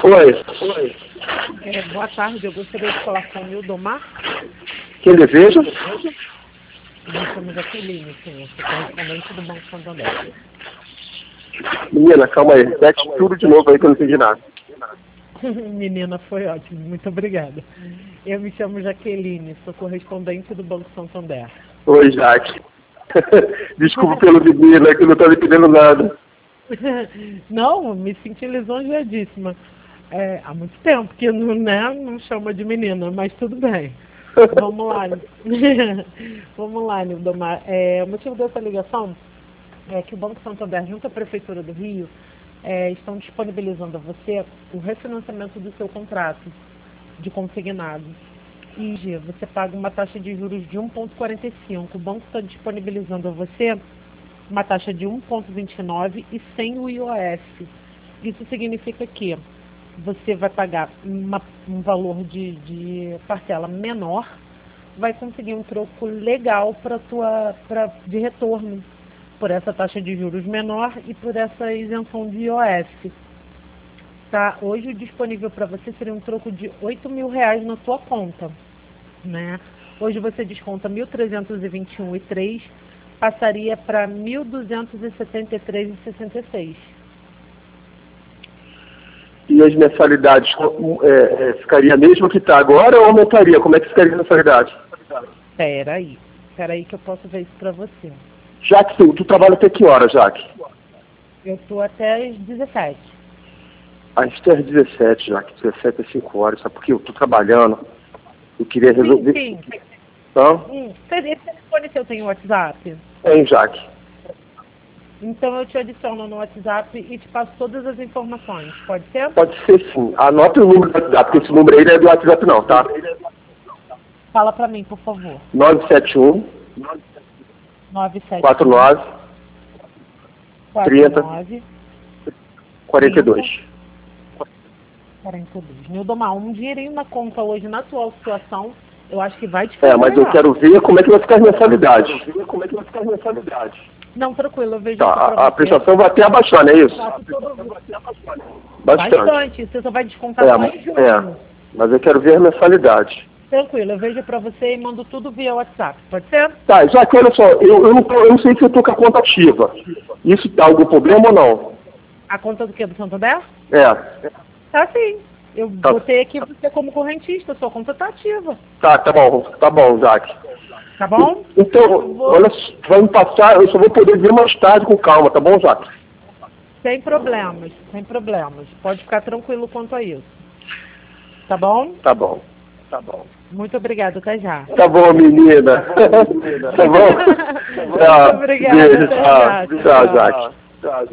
Oi. Boa tarde, eu gostaria de falar com o Nildomar. Quem deseja? Me chamo Jaqueline, sim, sou correspondente do Banco Santander. Menina, calma aí. Repete tudo de novo aí que eu não entendi nada. Menina, foi ótimo, muito obrigada. Eu me chamo Jaqueline, sou correspondente do Banco Santander. Oi, Jaque. Desculpa pelo menina, que eu não estou entendendo nada. Não, me senti lisonjeadíssima. Há muito tempo que não chama de menina, mas tudo bem. Vamos lá. Vamos lá, Nildomar. O motivo dessa ligação é que o Banco Santander, junto à Prefeitura do Rio, estão disponibilizando a você o refinanciamento do seu contrato de consignado. E você paga uma taxa de juros de 1,45. O banco está disponibilizando a você uma taxa de 1,29 e sem o IOF. Isso significa que você vai pagar um valor de parcela menor, vai conseguir um troco legal de retorno por essa taxa de juros menor e por essa isenção de IOF. Tá? Hoje o disponível para você seria um troco de R$8.000 na sua conta. Né? Hoje você desconta 1.321,3, passaria para 1.273,66. E as mensalidades ficaria a mesma que está agora ou aumentaria? Como é que ficaria a mensalidade? Peraí que eu posso ver isso para você. Jaque, tu trabalha até que hora, Jaque? Eu estou até às 17. Até às 17, Jaque. 17 às 5 horas. Sabe por quê? Eu estou trabalhando. Eu queria resolver... Sim. Hã? Esse telefone seu tem WhatsApp? Tem, Jaque. Então eu te adiciono no WhatsApp e te passo todas as informações. Pode ser? Pode ser, sim. Anota o número do WhatsApp, porque esse número aí não é do WhatsApp não, tá? Fala para mim, por favor. 971 49 30 42. 42. Nildomar, um dinheirinho na conta hoje, na atual situação, eu acho que vai te fazer mas melhor. eu quero ver como é que vai ficar as mensalidades. Não, tranquilo, eu vejo Tá, aqui pra a você. prestação vai até abaixar, não é isso? Bastante. Você só vai descontar só em junho. Mas eu quero ver as mensalidades. Tranquilo, eu vejo pra você e mando tudo via WhatsApp, pode ser? Tá, já que olha só, eu não sei se eu tô com a conta ativa. Isso dá algum problema ou não? A conta do quê? Do Santander? Tá Sim. Eu botei aqui você como correntista, sua conta tá ativa. Tá bom, Jaque. Tá bom? Então, olha, vai me passar, eu só vou poder ver mais tarde com calma, tá bom, Jaque? Sem problemas. Pode ficar tranquilo quanto a isso. Tá bom? Tá bom. Muito obrigada, até já. Tá bom, menina. Tá bom? Muito obrigada, Beijo, até já. tchau, Jaque.